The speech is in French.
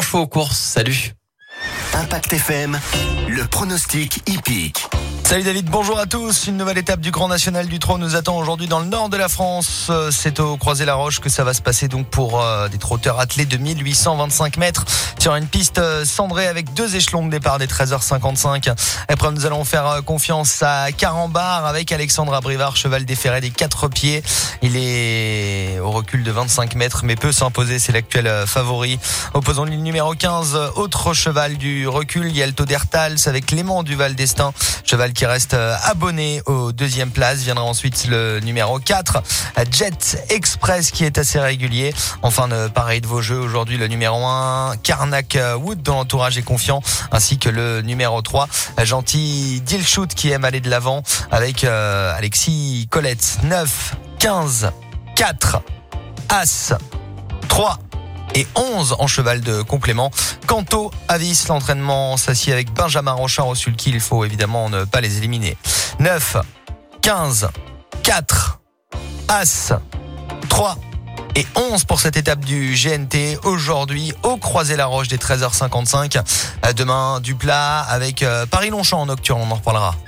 infos aux courses. Salut. Impact FM, le pronostic hippique. Salut David, bonjour à tous. Une nouvelle étape du Grand National du Trot nous attend aujourd'hui dans le nord de la France. C'est au Croisé-la-Roche que ça va se passer donc pour des trotteurs attelés de 1825 mètres sur une piste cendrée avec 2 échelons de départ des 13h55. Après, nous allons faire confiance à Carambar avec Alexandre Abrivard, cheval déféré des 4 pieds. Il est au recul de 25 mètres mais peut s'imposer, c'est l'actuel favori. Opposons le numéro 15, autre cheval du recul, Yelto d'Ertals avec Clément Duval d'Estaing, cheval qui reste abonné aux 2e place. Viendra ensuite le numéro 4, Jet Express, qui est assez régulier. Enfin, pareil de vos jeux aujourd'hui, le numéro 1, Karnak Wood, dont l'entourage est confiant, ainsi que le numéro 3, Gentil Dilshoot, qui aime aller de l'avant avec Alexis Colette. 9, 15, 4, As, 3 et 11 en cheval de complément. Quanto Avis, l'entraînement s'assied avec Benjamin Rochard au sulky. Il faut évidemment ne pas les éliminer. 9, 15, 4, As, 3 et 11 pour cette étape du GNT. Aujourd'hui, au Croisé-la-Roche des 13h55. Demain, du plat avec Paris-Longchamp en nocturne. On en reparlera.